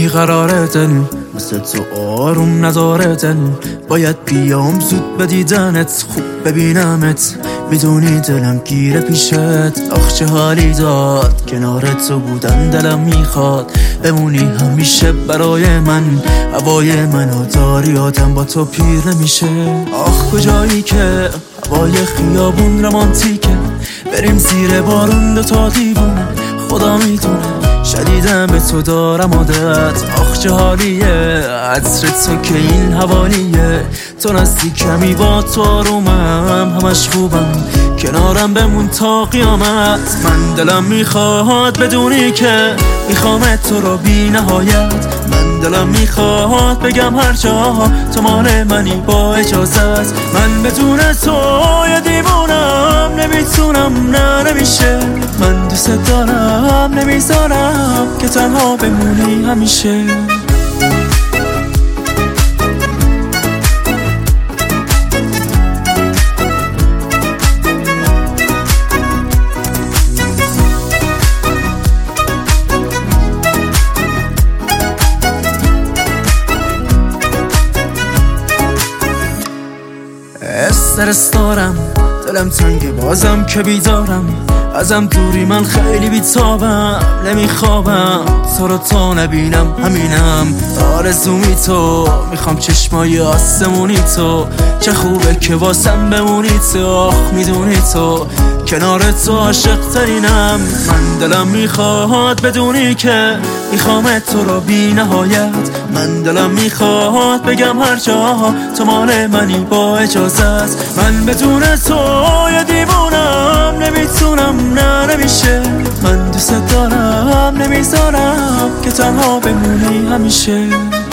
بیقرار دل، مثل تو آروم نداره دل. باید بیام زود به دیدنت، خوب ببینمت. میدونی دلم گیره پیشت، آخ چه حالی داد کنار تو بودن. دلم میخواد بمونی همیشه برای من. هوای منو داری آدم با تو پیر نمیشه. آخ کجایی که هوای خیابون رمانتیکه، بریم زیر بارون دوتا دیوونه. خدا میدونه شدیدم به تو دارم عادت. آخ چه حالیه عطر تو که این حوالیه. تو نزدیکمی با تو آرومم، همش خوبم کنارم بمون تا قیامت. من دلم میخواد بدونی که میخوامت تو رو بی نهایت. من دلم میخواد بگم هر جا تو مال منی با اجازت. من بدون تو یه دیوونم، نمیتونم نه نمیشه. من دوست دارم نمیذارم که تنها بمونی همیشه. استرس دارم، دلم تنگه بازم که بیدارم. ازم دوری من خیلی بیتابم، نمیخوابم تو رو تا نبینم. همینم آرزومی تو، میخوام چشمای آسمونی تو. چه خوبه که واسم بمونی تو، آخ میدونی تو کنار تو عاشق ترینم. من دلم میخواد بدونی که میخوامت تو رو بی نهایت. من دلم میخواد بگم هر جا تو مال منی با اجازت. من بدون تو یه دیوونم، نمیتونم نه نمیشه. من دوست دارم نمیذارم که تنها بمونی همیشه.